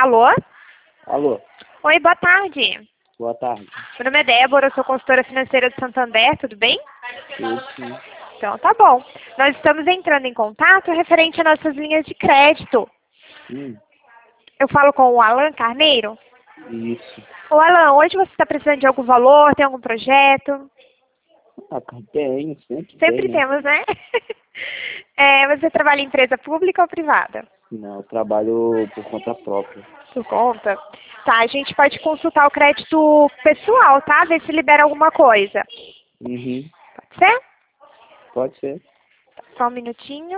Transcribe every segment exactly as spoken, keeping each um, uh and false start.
Alô? Alô, Oi, boa tarde. boa tarde. Meu nome é Débora, eu sou consultora financeira do Santander, tudo bem? Isso. Então, tá bom. Nós estamos entrando em contato referente a nossas linhas de crédito. Hum, Eu falo com o Alan Carneiro. isso. Ô, Alan, hoje você está precisando de algum valor, tem algum projeto? Ah, tem, sempre Sempre tem, né? temos, né? É, você trabalha em empresa pública ou privada? Não, eu trabalho por conta própria. Por conta? Tá, a gente pode consultar o crédito pessoal, tá? Ver se libera alguma coisa. Uhum, Pode ser? pode ser. Só um minutinho.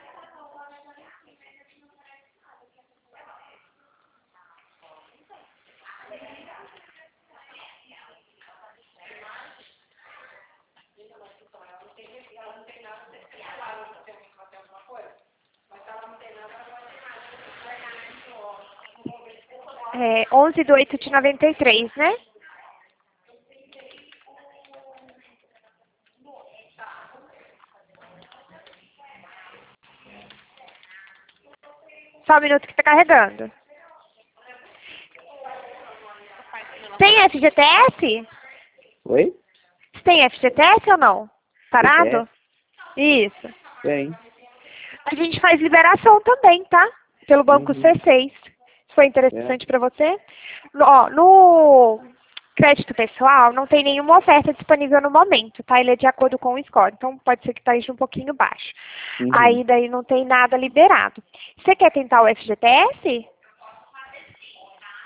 É onze de oito de noventa e três, né? Só um minuto que está carregando. Tem F G T S? Oi? Você tem F G T S ou não? Parado? Isso. Tem. A gente faz liberação também, tá? Pelo banco Uhum, C seis. Foi é. interessante para você? No, ó, no crédito pessoal, não tem nenhuma oferta disponível no momento, tá? Ele é de acordo com o score. Então, pode ser que esteja um pouquinho baixo. Uhum. Aí, daí, não tem nada liberado. Você quer tentar o F G T S?